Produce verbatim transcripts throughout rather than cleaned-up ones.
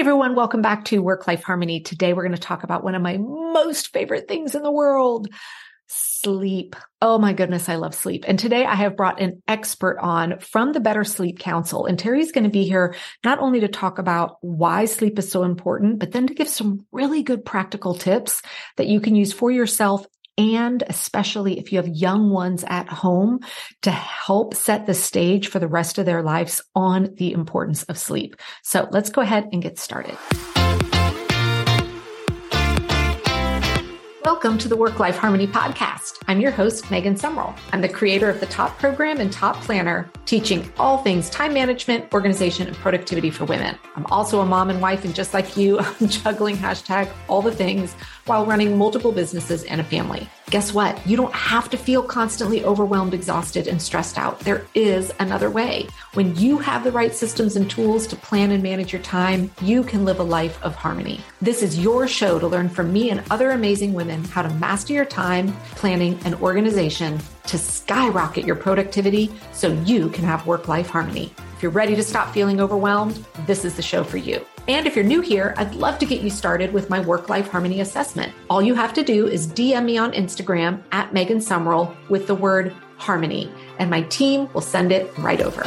everyone, welcome back to Work-Life Harmony. Today, we're going to talk about one of my most favorite things in the world, sleep. Oh my goodness, I love sleep. And today I have brought an expert on from the Better Sleep Council. And Terry's going to be here not only to talk about why sleep is so important, but then to give some really good practical tips that you can use for yourself, and especially if you have young ones at home, to help set the stage for the rest of their lives on the importance of sleep. So let's go ahead and get started. Welcome to the Work-Life Harmony podcast. I'm your host, Megan Sumrall. I'm the creator of the Top Program and Top Planner, teaching all things time management, organization, and productivity for women. I'm also a mom and wife, and just like you, I'm juggling hashtag all the things while running multiple businesses and a family. Guess what? You don't have to feel constantly overwhelmed, exhausted, and stressed out. There is another way. When you have the right systems and tools to plan and manage your time, you can live a life of harmony. This is your show to learn from me and other amazing women how to master your time, planning, and organization to skyrocket your productivity so you can have work-life harmony. If you're ready to stop feeling overwhelmed, this is the show for you. And if you're new here, I'd love to get you started with my Work-Life Harmony assessment. All you have to do is D M me on Instagram at Megan Sumrall with the word harmony, and my team will send it right over.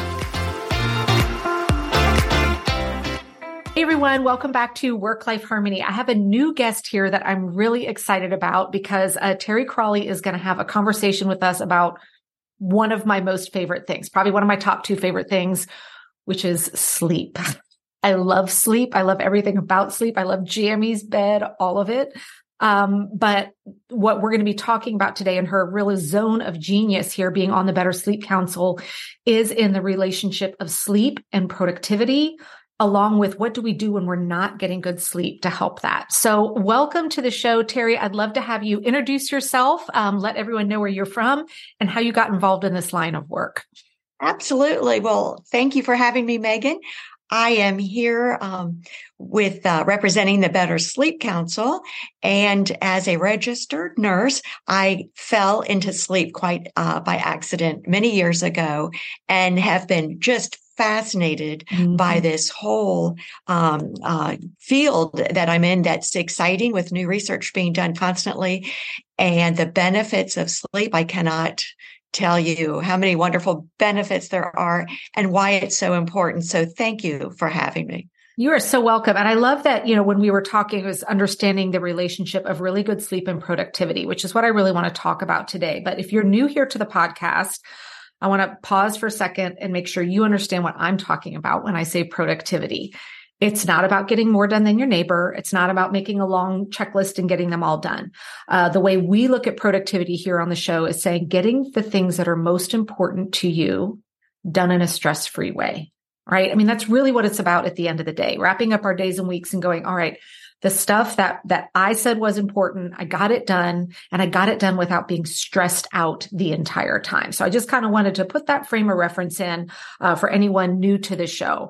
Hey everyone, welcome back to Work-Life Harmony. I have a new guest here that I'm really excited about because uh, Terry Crawley is going to have a conversation with us about one of my most favorite things, probably one of my top two favorite things, which is sleep. I love sleep. I love everything about sleep. I love Jamie's bed, all of it. Um, but what we're going to be talking about today in her real zone of genius here, being on the Better Sleep Council, is in the relationship of sleep and productivity, along with what do we do when we're not getting good sleep to help that. So welcome to the show, Terry. I'd love to have you introduce yourself, um, let everyone know where you're from and how you got involved in this line of work. Absolutely. Well, thank you for having me, Megan. I am here um, with uh, representing the Better Sleep Council. And as a registered nurse, I fell into sleep quite uh, by accident many years ago and have been just fascinated mm-hmm. by this whole um, uh, field that I'm in that's exciting, with new research being done constantly. And the benefits of sleep, I cannot tell you how many wonderful benefits there are and why it's so important. So thank you for having me. You are so welcome. And I love that, you know, when we were talking, it was understanding the relationship of really good sleep and productivity, which is what I really want to talk about today. But if you're new here to the podcast, I want to pause for a second and make sure you understand what I'm talking about when I say productivity. It's not about getting more done than your neighbor. It's not about making a long checklist and getting them all done. Uh, the way we look at productivity here on the show is saying getting the things that are most important to you done in a stress-free way, right? I mean, that's really what it's about at the end of the day, wrapping up our days and weeks and going, all right, the stuff that, that I said was important, I got it done, and I got it done without being stressed out the entire time. So I just kind of wanted to put that frame of reference in uh, for anyone new to the show.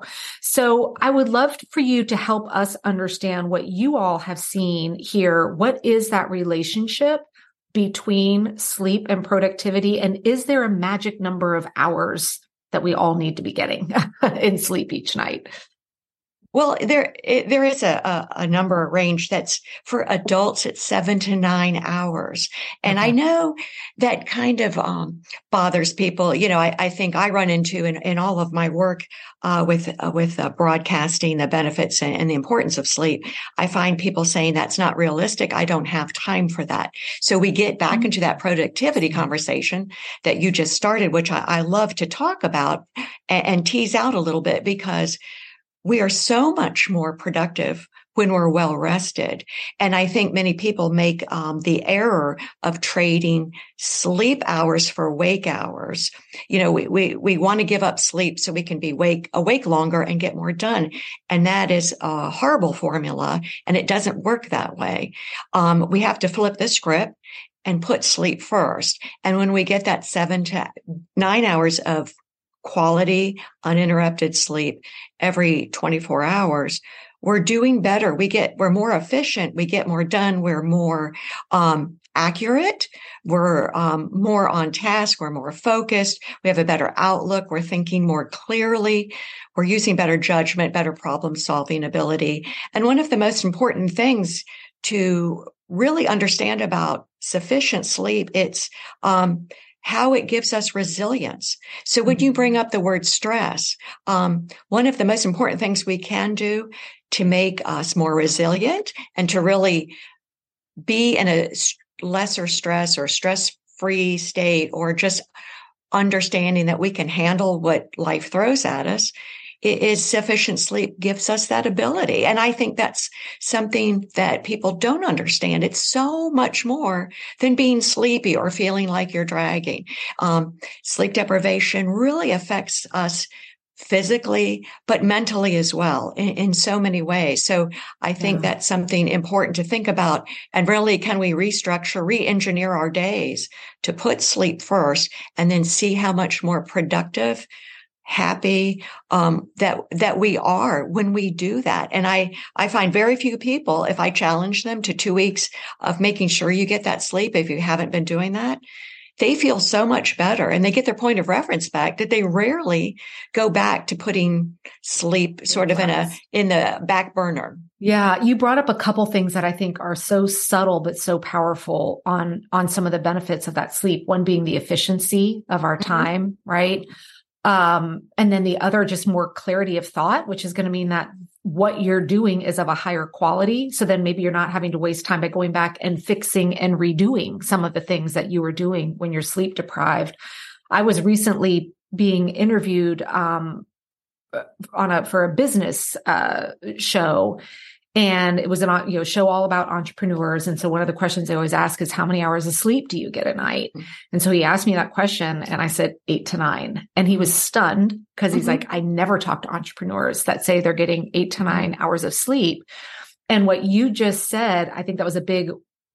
So I would love for you to help us understand what you all have seen here. What is that relationship between sleep and productivity? And is there a magic number of hours that we all need to be getting in sleep each night? Well, there it, there is a, a, a number, a range that's for adults. It's seven to nine hours. And okay. I know that kind of um, bothers people. You know, I, I think I run into in, in all of my work uh, with uh, with uh, broadcasting the benefits and, and the importance of sleep. I find people saying that's not realistic. I don't have time for that. So we get back mm-hmm. into that productivity conversation that you just started, which I, I love to talk about and, and tease out a little bit, because we are so much more productive when we're well rested. And I think many people make um, the error of trading sleep hours for wake hours. You know, we, we, we want to give up sleep so we can be wake, awake longer and get more done. And that is a horrible formula, and it doesn't work that way. Um, we have to flip the script and put sleep first. And when we get that seven to nine hours of quality, uninterrupted sleep every twenty-four hours, we're doing better. We get, we're more efficient. We get more done. We're more, um, accurate. We're um, more on task. We're more focused. We have a better outlook. We're thinking more clearly. We're using better judgment, better problem solving ability. And one of the most important things to really understand about sufficient sleep, it's um, how it gives us resilience. So when you bring up the word stress, um, one of the most important things we can do to make us more resilient and to really be in a lesser stress or stress-free state, or just understanding that we can handle what life throws at us, is sufficient sleep gives us that ability. And I think that's something that people don't understand. It's so much more than being sleepy or feeling like you're dragging. Um, sleep deprivation really affects us physically, but mentally as well in, in so many ways. So I think yeah. that's something important to think about. And really, can we restructure, re-engineer our days to put sleep first and then see how much more productive, happy, um, that, that we are when we do that. And I, I find very few people, if I challenge them to two weeks of making sure you get that sleep, if you haven't been doing that, they feel so much better and they get their point of reference back that they rarely go back to putting sleep sort of in a, in the back burner. Yeah. You brought up a couple things that I think are so subtle, but so powerful on, on some of the benefits of that sleep. One being the efficiency of our time, mm-hmm. right? Um, and then the other, just more clarity of thought, which is going to mean that what you're doing is of a higher quality. So then maybe you're not having to waste time by going back and fixing and redoing some of the things that you were doing when you're sleep deprived. I was recently being interviewed, um, on a, for a business, uh, show. And it was an, you know, show all about entrepreneurs. And so one of the questions they always ask is, how many hours of sleep do you get at night? And so he asked me that question and I said eight to nine. And he was stunned because he's mm-hmm. like, I never talk to entrepreneurs that say they're getting eight to nine hours of sleep. And what you just said, I think that was a big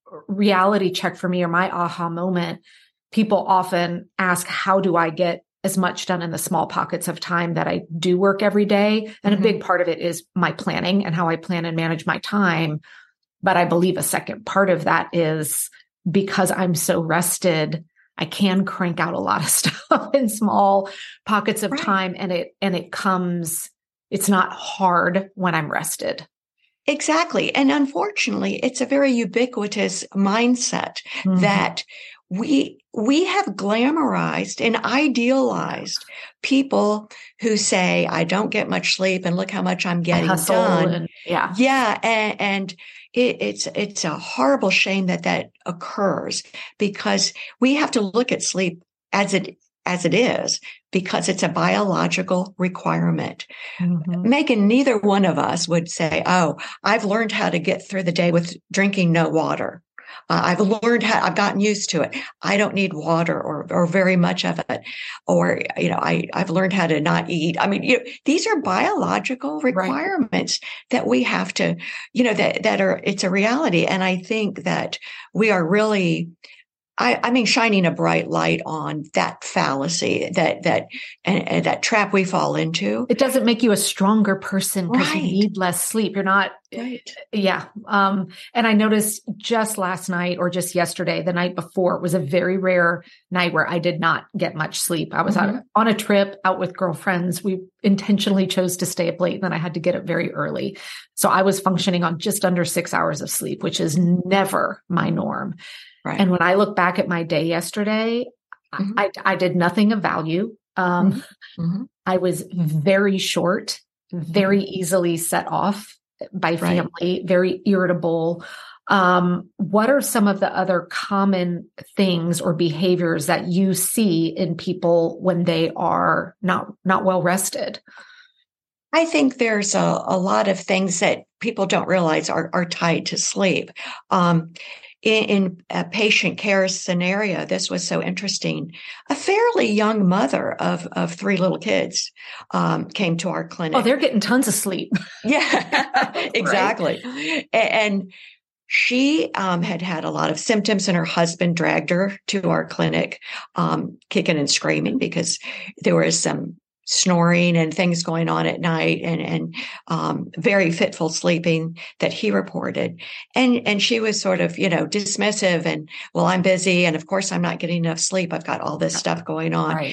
reality check for me, or my aha moment. People often ask, how do I get as much done in the small pockets of time that I do work every day? And mm-hmm. a big part of it is my planning and how I plan and manage my time. But I believe a second part of that is because I'm so rested, I can crank out a lot of stuff in small pockets of right. time. And it, and it comes, it's not hard when I'm rested. Exactly. And unfortunately, it's a very ubiquitous mindset mm-hmm. that we, we have glamorized and idealized people who say, I don't get much sleep and look how much I'm getting done. And, yeah. Yeah. And, and it, it's, it's a horrible shame that that occurs, because we have to look at sleep as it, as it is, because it's a biological requirement. Mm-hmm. Megan, neither one of us would say, oh, I've learned how to get through the day with drinking no water. Uh, I've learned how, I've gotten used to it. I don't need water or, or very much of it. Or, you know, I, I've learned how to not eat. I mean, you know, these are biological requirements right. that we have to, you know, that, that are, it's a reality. And I think that we are really, I, I mean, shining a bright light on that fallacy, that, that, and, and that trap we fall into. It doesn't make you a stronger person because right. you need less sleep. You're not, right. yeah. Um, and I noticed just last night or just yesterday, the night before, it was a very rare night where I did not get much sleep. I was mm-hmm. out on a trip out with girlfriends. We intentionally chose to stay up late, and then I had to get up very early. So I was functioning on just under six hours of sleep, which is never my norm. Right. And when I look back at my day yesterday, mm-hmm. I, I did nothing of value. Um, mm-hmm. I was very short, very easily set off by family, right. very irritable. Um, what are some of the other common things or behaviors that you see in people when they are not, not well rested? I think there's a, a lot of things that people don't realize are, are tied to sleep. Um, In, in a patient care scenario, this was so interesting. A fairly young mother of, of three little kids um, came to our clinic. Oh, they're getting tons of sleep. Yeah, exactly. Right. And she um, had had a lot of symptoms, and her husband dragged her to our clinic, um, kicking and screaming because there was some snoring and things going on at night, and, and, um, very fitful sleeping that he reported. And, and she was sort of, you know, dismissive and, well, I'm busy. And of course I'm not getting enough sleep. I've got all this stuff going on. Right.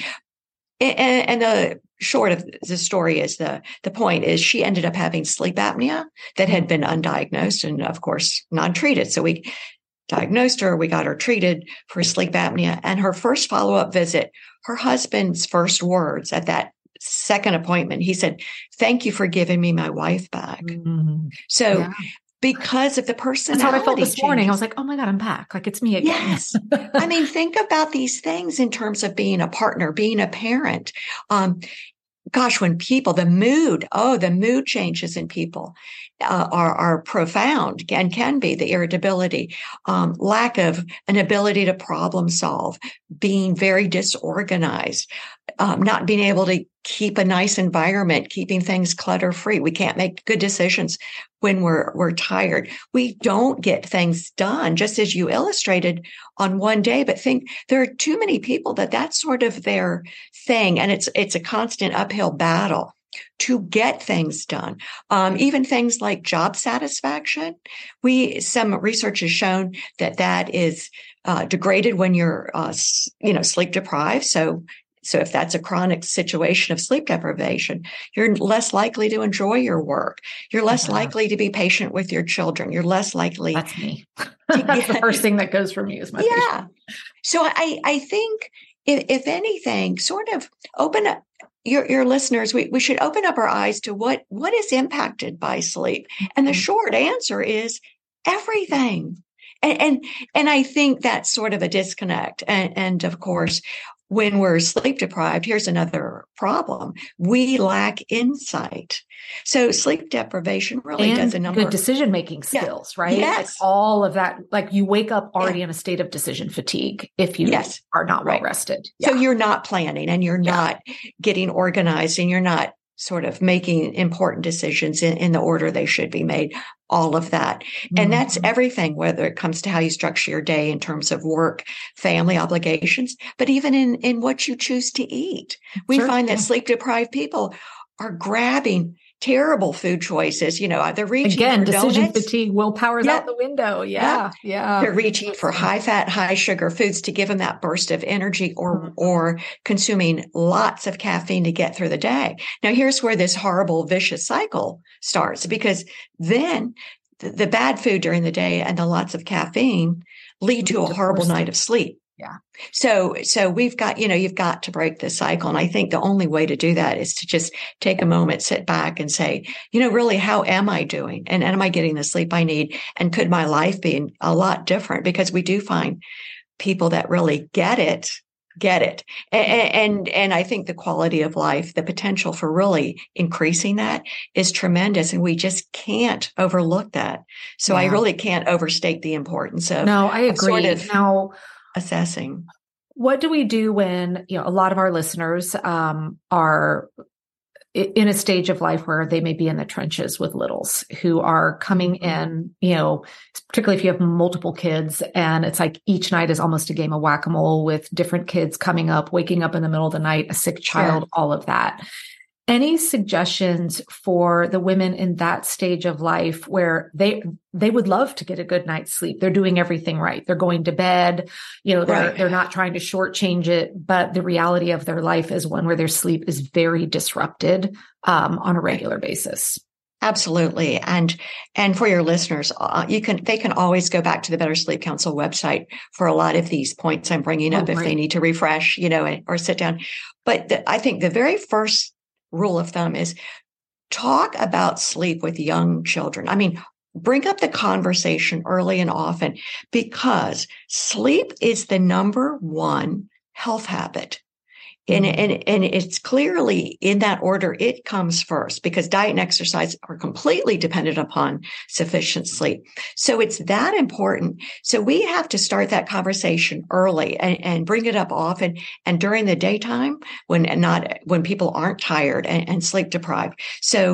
And, and the short of the story is the, the point is she ended up having sleep apnea that had been undiagnosed and of course non-treated. So we diagnosed her, we got her treated for sleep apnea. And her first follow-up visit, her husband's first words at that second appointment, he said, "Thank you for giving me my wife back." Mm-hmm. So yeah. Because of the personality. That's how I felt this changes. morning. I was like, oh my God, I'm back. Like it's me again. Yes. I mean, think about these things in terms of being a partner, being a parent. Um, gosh, when people, the mood, oh, the mood changes in people uh, are, are profound and can be. The irritability, um, lack of an ability to problem solve, being very disorganized, um, not being able to keep a nice environment, keeping things clutter free. We can't make good decisions when we're, we're tired. We don't get things done, just as you illustrated, on one day. But think there are too many people that that's sort of their thing. And it's, it's a constant uphill battle to get things done. Um, even things like job satisfaction. We, some research has shown that that is, uh, degraded when you're, uh, you know, sleep deprived. So, So if that's a chronic situation of sleep deprivation, you're less likely to enjoy your work. You're less uh-huh. likely to be patient with your children. You're less likely. That's me. That's get, the first thing that goes for me is my yeah. patient. So I, I think if, if anything, sort of open up your, your listeners, we, we should open up our eyes to what, what is impacted by sleep. And the short answer is everything. And, and, and I think that's sort of a disconnect. And, and of course, when we're sleep deprived, here's another problem. We lack insight. So sleep deprivation really and does a number good decision-making skills, yeah. right? Yes. Like all of that, like you wake up already yeah. in a state of decision fatigue if you yes. are not well right. rested. Yeah. So you're not planning and you're yeah. not getting organized and you're not sort of making important decisions in, in the order they should be made, all of that. Mm-hmm. And that's everything, whether it comes to how you structure your day in terms of work, family obligations, but even in, in what you choose to eat. We sure, find yeah. that sleep deprived people are grabbing terrible food choices. You know, they're reaching Again, for decision donuts. fatigue, willpower's yeah. out the window. Yeah, yeah. yeah. They're reaching for high fat, high sugar foods to give them that burst of energy, or, mm-hmm. or consuming lots of caffeine to get through the day. Now, here's where this horrible, vicious cycle starts, because then the, the bad food during the day and the lots of caffeine lead to a horrible night of sleep. Yeah. So, so we've got, you know, you've got to break the cycle. And I think the only way to do that is to just take a moment, sit back and say, you know, really, how am I doing? And, and am I getting the sleep I need? And could my life be a lot different? Because we do find people that really get it, get it. And, and, and I think the quality of life, the potential for really increasing that is tremendous. And we just can't overlook that. So yeah. I really can't overstate the importance of. No, I agree. Sort of, now, assessing. What do we do when, you know, a lot of our listeners um, are in a stage of life where they may be in the trenches with littles who are coming in, you know, particularly if you have multiple kids and it's like each night is almost a game of whack-a-mole with different kids coming up, waking up in the middle of the night, a sick child, sure. all of that. Any suggestions for the women in that stage of life where they they would love to get a good night's sleep? They're doing everything right. They're going to bed, you know, they're right. they're not trying to shortchange it, but the reality of their life is one where their sleep is very disrupted um, on a regular basis. Absolutely. And, and for your listeners, uh, you can, they can always go back to the Better Sleep Council website for a lot of these points I'm bringing oh, up great. If they need to refresh, you know, or sit down. But the, I think the very first rule of thumb is talk about sleep with young children. I mean, bring up the conversation early and often, because sleep is the number one health habit. And, and, and it's clearly in that order, it comes first, because diet and exercise are completely dependent upon sufficient sleep. So it's that important. So we have to start that conversation early and, and bring it up often and during the daytime when not, when people aren't tired and, and sleep deprived. So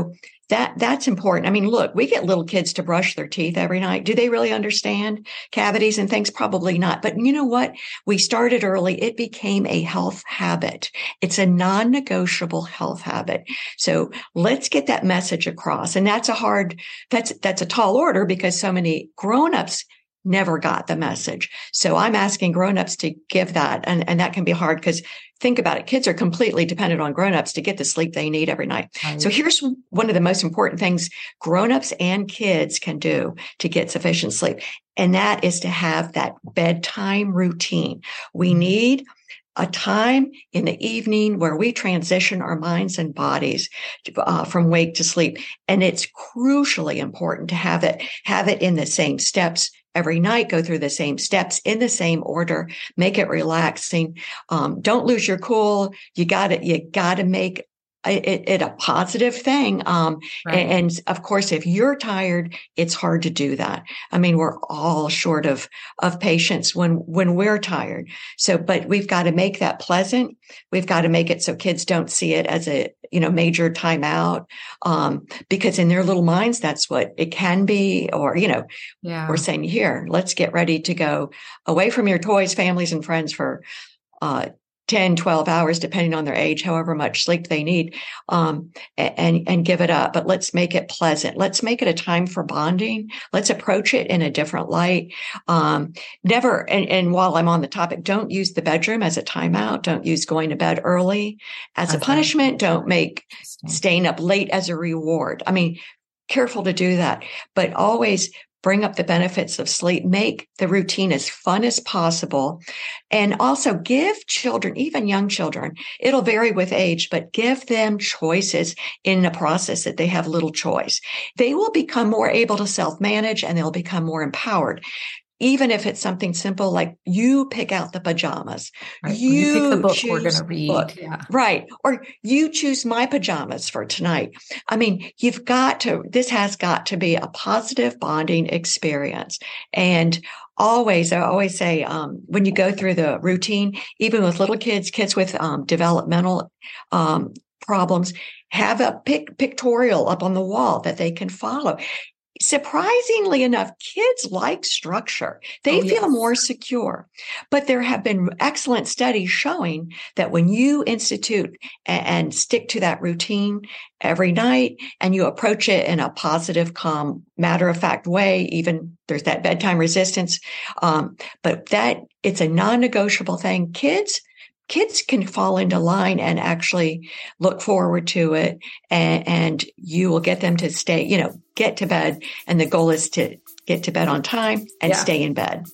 that that's important. I mean, look, we get little kids to brush their teeth every night. Do they really understand cavities and things? Probably not. But you know what? We started early. It became a health habit. It's a non-negotiable health habit. So let's get that message across. And that's a hard, that's, that's a tall order because so many grown-ups never got the message. So I'm asking grown-ups to give that. And, and that can be hard because think about it. Kids are completely dependent on grown-ups to get the sleep they need every night. Right. So here's one of the most important things grown-ups and kids can do to get sufficient sleep. And that is to have that bedtime routine. We need a time in the evening where we transition our minds and bodies uh, from wake to sleep. And it's crucially important to have it, have it in the same steps every night, go through the same steps in the same order, make it relaxing. Um, don't lose your cool. You got to, you got to make it, it a positive thing. Um, right. and, and of course, if you're tired, it's hard to do that. I mean, we're all short of, of patience when, when we're tired. So, but we've got to make that pleasant. We've got to make it so kids don't see it as a, you know, major timeout. Um, because in their little minds, that's what it can be. Or, you know, yeah. we're saying here, let's get ready to go away from your toys, families, and friends for, uh, ten, twelve hours, depending on their age, however much sleep they need, um, and, and give it up. But let's make it pleasant. Let's make it a time for bonding. Let's approach it in a different light. Um, never, and, and while I'm on the topic, don't use the bedroom as a timeout. Don't use going to bed early as That's a punishment. Right. Don't make staying up late as a reward. I mean, careful to do that, but always bring up the benefits of sleep, make the routine as fun as possible, and also give children, even young children, it'll vary with age, but give them choices in the process that they have little choice. They will become more able to self-manage and they'll become more empowered. Even if it's something simple like you pick out the pajamas, right. you, you pick the book choose we're going to read, book, yeah. right? Or you choose my pajamas for tonight. I mean, you've got to. This has got to be a positive bonding experience, and always, I always say, um, when you go through the routine, even with little kids, kids with um, developmental um, problems, have a pic- pictorial up on the wall that they can follow. Surprisingly enough, kids like structure. They oh, feel yes. more secure. But there have been excellent studies showing that when you institute and, and stick to that routine every night and you approach it in a positive, calm, matter-of-fact way, even there's that bedtime resistance, um, but that it's a non-negotiable thing. Kids Kids can fall into line and actually look forward to it, and, and you will get them to stay, you know, get to bed. And the goal is to get to bed on time and yeah. stay in bed.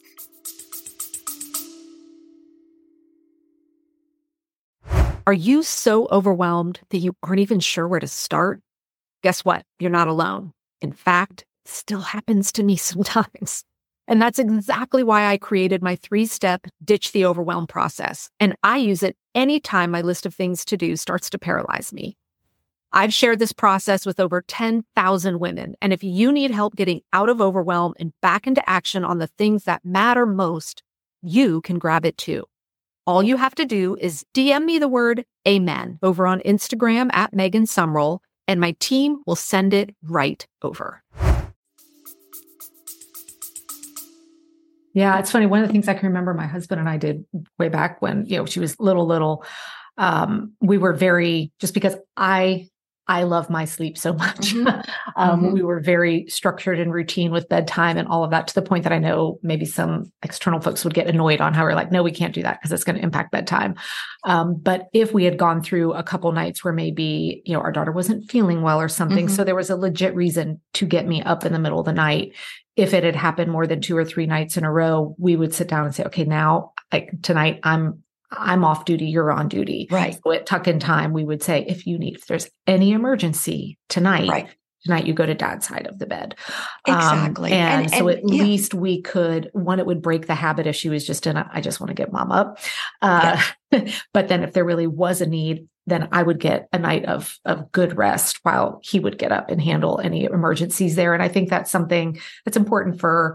Are you so overwhelmed that you aren't even sure where to start? Guess what? You're not alone. In fact, it still happens to me sometimes. And that's exactly why I created my three-step Ditch the Overwhelm process. And I use it anytime my list of things to do starts to paralyze me. I've shared this process with over ten thousand women. And if you need help getting out of overwhelm and back into action on the things that matter most, you can grab it too. All you have to do is D M me the word amen over on Instagram at Megan Sumrell, and my team will send it right over. Yeah, it's funny. One of the things I can remember my husband and I did way back when, you know, she was little, little, um, we were very, just because I, I love my sleep so much. Mm-hmm. um, mm-hmm. We were very structured and routine with bedtime and all of that, to the point that I know maybe some external folks would get annoyed on how we're like, no, we can't do that because it's going to impact bedtime. Um, but if we had gone through a couple nights where maybe, you know, our daughter wasn't feeling well or something, mm-hmm. so there was a legit reason to get me up in the middle of the night. If it had happened more than two or three nights in a row, we would sit down and say, okay, now like tonight I'm, I'm off duty. You're on duty. Right. So at tuck in time, we would say, if you need, if there's any emergency tonight, right. tonight you go to dad's side of the bed. Exactly. Um, and, and so and, at yeah. least we could, one, it would break the habit if she was just in a, I just want to get mom up. Uh, yeah. But then if there really was a need, then I would get a night of, of good rest while he would get up and handle any emergencies there. And I think that's something that's important for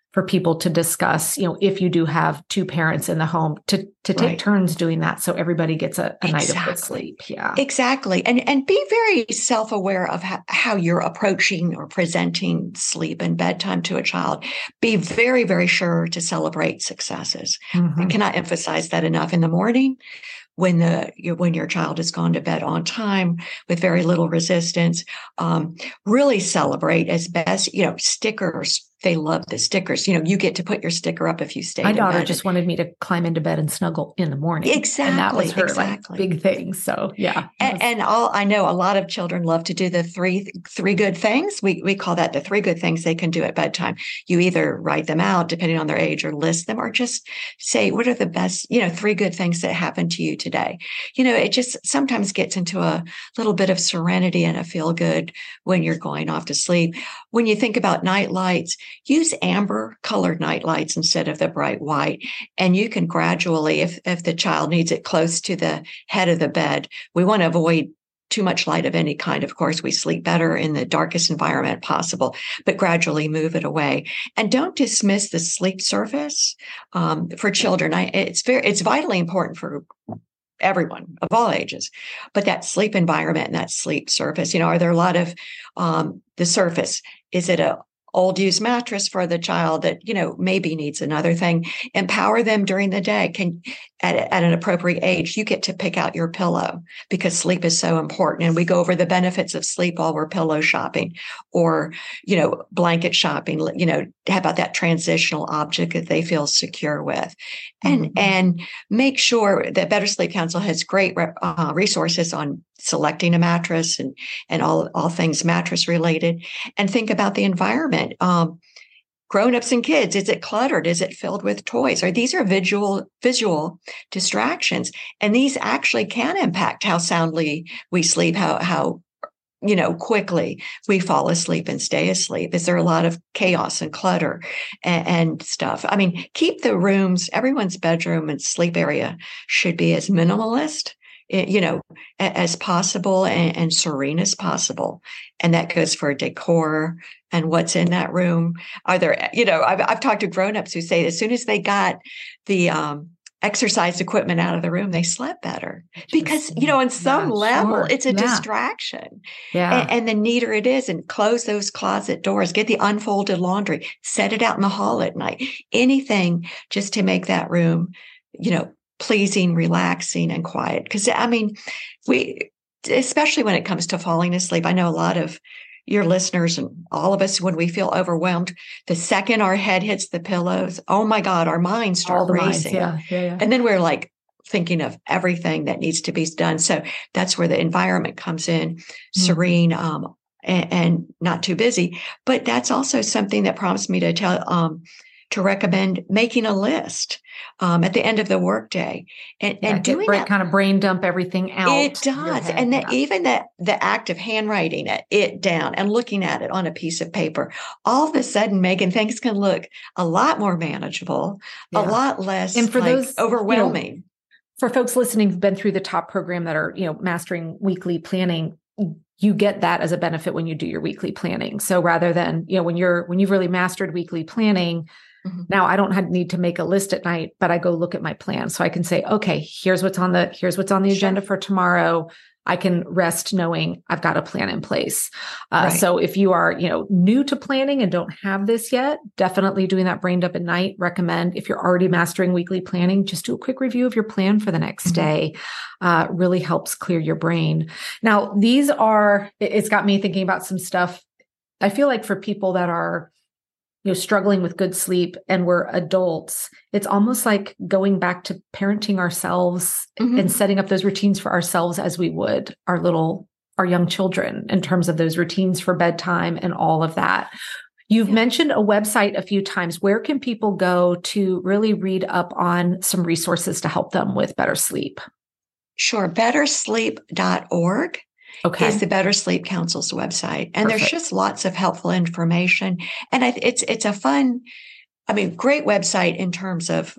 for people to discuss, you know, if you do have two parents in the home, to to take Right. turns doing that so everybody gets a, a Exactly. night of good sleep. Yeah. Exactly. And and be very self-aware of how, how you're approaching or presenting sleep and bedtime to a child. Be very, very sure to celebrate successes. Mm-hmm. I cannot emphasize that enough. In the morning, when the when your child has gone to bed on time with very little resistance, um, really celebrate as best, you know, stickers. They love the stickers. You know, you get to put your sticker up if you stayed My in daughter bed. just wanted me to climb into bed and snuggle in the morning. Exactly. And that was her exactly. like big thing. So yeah. And, and all I know, a lot of children love to do the three three good things. We we call that the three good things they can do at bedtime. You either write them out, depending on their age, or list them, or just say, what are the best, you know, three good things that happened to you today? You know, it just sometimes gets into a little bit of serenity and a feel good when you're going off to sleep. When you think about night lights, use amber colored night lights instead of the bright white. And you can gradually, if, if the child needs it close to the head of the bed, we want to avoid too much light of any kind. Of course, we sleep better in the darkest environment possible, but gradually move it away. And don't dismiss the sleep surface um, for children. I, it's very, it's vitally important for everyone of all ages, but that sleep environment and that sleep surface, you know, are there a lot of um, the surface? Is it a old used mattress for the child that, you know, maybe needs another thing? Empower them during the day. Can at, at an appropriate age, you get to pick out your pillow, because sleep is so important. And we go over the benefits of sleep while we're pillow shopping, or, you know, blanket shopping. You know, how about that transitional object that they feel secure with? And, mm-hmm. and make sure that Better Sleep Council has great uh, resources on selecting a mattress and, and all, all things mattress related. And think about the environment. Um, Grown-ups and kids, is it cluttered? Is it filled with toys? Or these are visual visual distractions. And these actually can impact how soundly we sleep, how, how you know, quickly we fall asleep and stay asleep. Is there a lot of chaos and clutter and, and stuff? I mean, keep the rooms, everyone's bedroom and sleep area should be as minimalist, you know, as possible and, and serene as possible. And that goes for decor and what's in that room. Are there, you know, I've, I've talked to grownups who say as soon as they got the um, exercise equipment out of the room, they slept better, because, you know, on some yeah, level, sure. it's a yeah. distraction. Yeah. And, and the neater it is, and close those closet doors, get the unfolded laundry, set it out in the hall at night, anything just to make that room, you know, pleasing, relaxing, and quiet. Because, I mean, we, especially when it comes to falling asleep, I know a lot of your listeners and all of us, when we feel overwhelmed, the second our head hits the pillows, oh my God, our minds start all the racing. Minds, yeah, yeah, yeah. And then we're like thinking of everything that needs to be done. So that's where the environment comes in, mm-hmm. serene, um, and, and not too busy. But that's also something that prompts me to tell, um, to recommend making a list um, at the end of the workday, and, yeah, and doing break, that. Kind of brain dump everything out. It does. And that yeah. even that the act of handwriting it, it down and looking at it on a piece of paper, all of a sudden, Megan, things can look a lot more manageable, yeah. a lot less and for like, those, overwhelming. You know, for folks listening who've been through the top program that are, you know, mastering weekly planning, you get that as a benefit when you do your weekly planning. So rather than, you know, when you're, when you've really mastered weekly planning, mm-hmm. now I don't have, need to make a list at night, but I go look at my plan. So I can say, okay, here's what's on the, here's what's on the sure. agenda for tomorrow. I can rest knowing I've got a plan in place. Uh, right. So if you are, you know, new to planning and don't have this yet, definitely doing that brain dump at night. Recommend, if you're already mastering weekly planning, just do a quick review of your plan for the next mm-hmm. day. Uh, really helps clear your brain. Now, these are, it's got me thinking about some stuff. I feel like for people that are, you know, struggling with good sleep and we're adults, it's almost like going back to parenting ourselves mm-hmm. and setting up those routines for ourselves as we would our little, our young children, in terms of those routines for bedtime and all of that. You've yeah. mentioned a website a few times. Where can people go to really read up on some resources to help them with better sleep? Sure. better sleep dot org. Okay. Is the Better Sleep Council's website. And Perfect. There's just lots of helpful information. And I, it's it's a fun, I mean, great website in terms of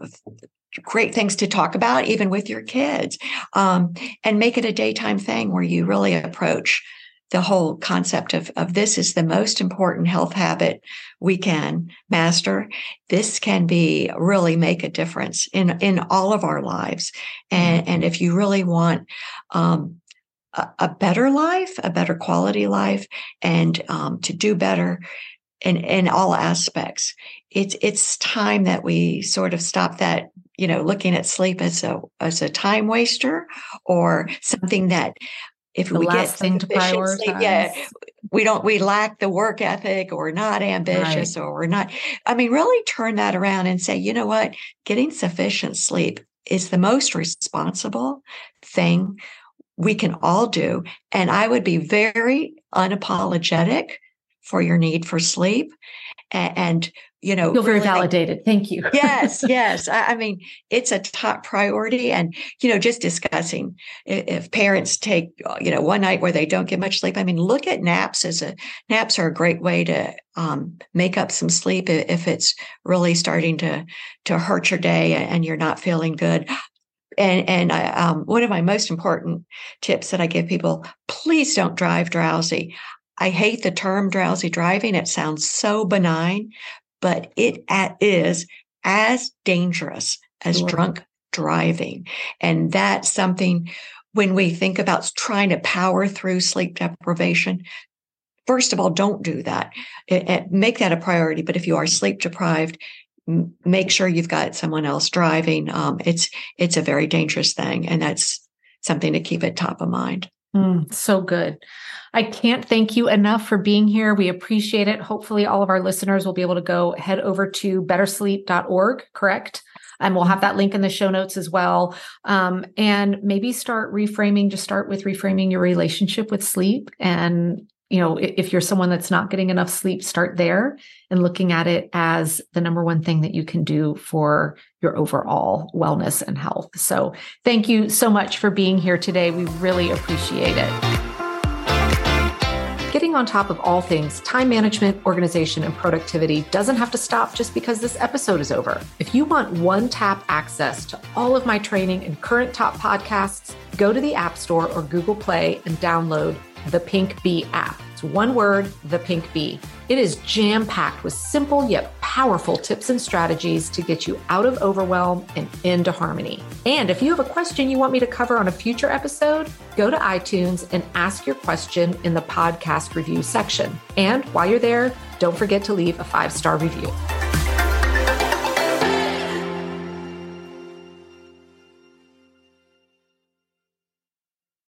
great things to talk about, even with your kids. Um, and make it a daytime thing where you really approach the whole concept of, of this is the most important health habit we can master. This can be really make a difference in, in all of our lives. And, and if you really want, um, a, a better life, a better quality life, and, um, to do better in, in all aspects, it's, it's time that we sort of stop that, you know, looking at sleep as a, as a time waster or something that, if the we last get thing to prioritize. Sleep, yeah, we don't, we lack the work ethic or not ambitious right. or we're not, I mean, really turn that around and say, you know what, getting sufficient sleep is the most responsible thing we can all do. And I would be very unapologetic for your need for sleep and, and you know, feel very really validated. Make, Thank you. yes, yes. I, I mean, it's a top priority. And, you know, just discussing if, if parents take, you know, one night where they don't get much sleep. I mean, look at naps as a, naps are a great way to um, make up some sleep if it's really starting to, to hurt your day and you're not feeling good. And, and I, um, one of my most important tips that I give people, please don't drive drowsy. I hate the term drowsy driving. It sounds so benign, but it is as dangerous as sure. drunk driving. And that's something when we think about trying to power through sleep deprivation, first of all, don't do that. It, it, make that a priority. But if you are sleep deprived, m- make sure you've got someone else driving. Um, it's, it's a very dangerous thing. And that's something to keep at top of mind. Mm, so good. I can't thank you enough for being here. We appreciate it. Hopefully all of our listeners will be able to go head over to better sleep dot org, correct? And we'll have that link in the show notes as well. Um, and maybe start reframing, just start with reframing your relationship with sleep. And, you know, if you're someone that's not getting enough sleep, start there and looking at it as the number one thing that you can do for your overall wellness and health. So thank you so much for being here today. We really appreciate it. Getting on top of all things time management, organization, and productivity doesn't have to stop just because this episode is over. If you want one-tap access to all of my training and current top podcasts, go to the App Store or Google Play and download the Pink Bee app. It's one word, the Pink Bee. It is jam-packed with simple yet powerful tips and strategies to get you out of overwhelm and into harmony. And if you have a question you want me to cover on a future episode, go to iTunes and ask your question in the podcast review section. And while you're there, don't forget to leave a five-star review.